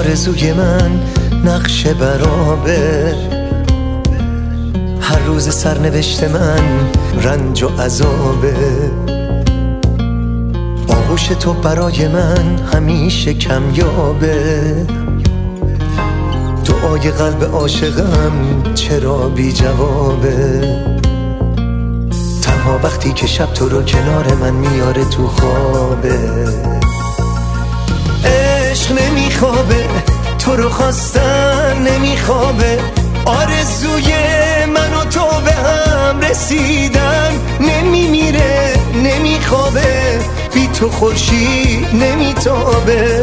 آرزوی من نقش برابه، هر روز سرنوشت من رنج و عذابه. آغوش تو برای من همیشه کمیابه، دعای قلب عاشقم چرا بی جوابه. تنها وقتی که شب تو رو کنار من میاره تو خوابه. عشق نمیخوابه، تو رو خواستن نمیخوابه، آرزوی من و تو به هم رسیدن نمیمیره نمیخوابه، بی تو خورشید نمیتابه.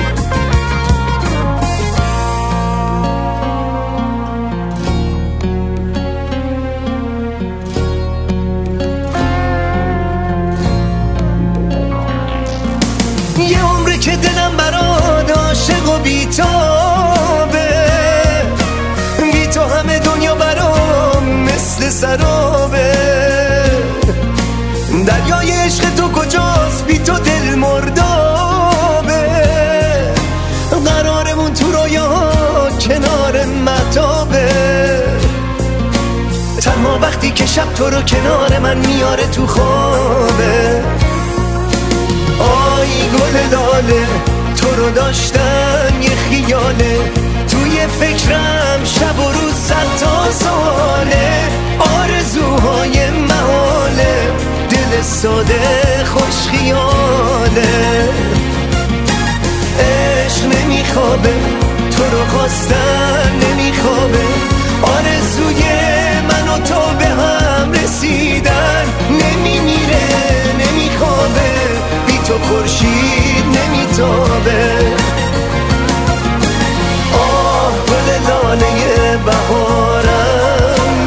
یه عمره که دلم برات عاشق و بیتابه، بی تو همه دنیا برام مثل سرابه. دریای عشق تو کجاست بی تو دل مردابه، قرارمون تو رویاها کنار مهتابه. تنها وقتی که شب تو رو کنار من میاره تو خوابه. آی گل لاله تو رو داشتن یه خیاله، توی فکرم شب و روز 100 تا ساله. آرزوهای محاله، دل ساده خوش خیاله. عشق نمیخوابه، تو رو خواستن نمیخوابه، آرزوی من و تو به هم رسیدن نمیمیره نمیخوابه، بی تو خورشید نمیتابه. آه گل لاله بهارم،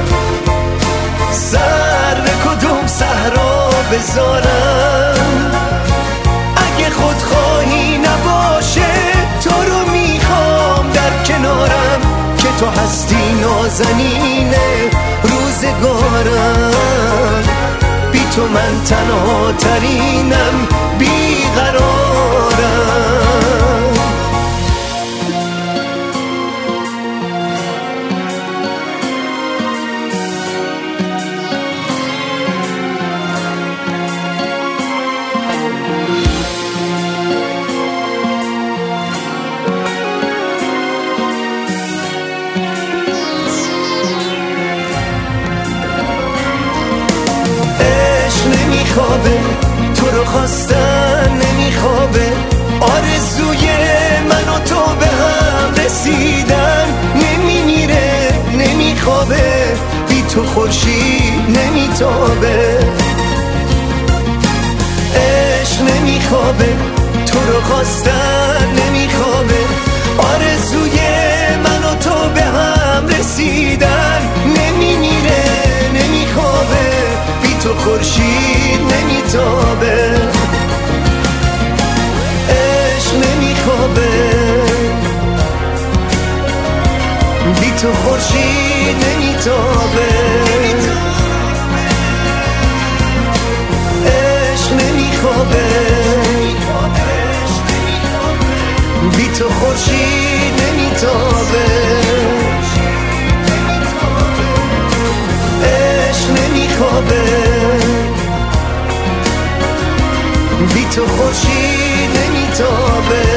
سر به کدوم صحرا بذارم. اگه خودخواهی نباشه تو رو میخوام در کنارم، که تو هستی نازنین روزگارم. بی تو من تنها ترینم بیقرارم. نمیخوابه، تو رو خواستن نمیخوابه، آرزوی من و تو به هم رسیدن نمیمیره نمیخوابه، بی تو خورشید نمیتابه. عشق نمیخوابه، تو رو خواستن نمیخوابه، آرزوی من و تو به هم رسیدن نمیمیره نمیخوابه، بی تو خورشید نمیتابه. عشق نمیخوابه، بی تو خورشید نمیتابه. عشق نمیخوابه، بی تو خورشید نمیتابه. عشق نمیخوابه، بی تو خورشید نمیتابه.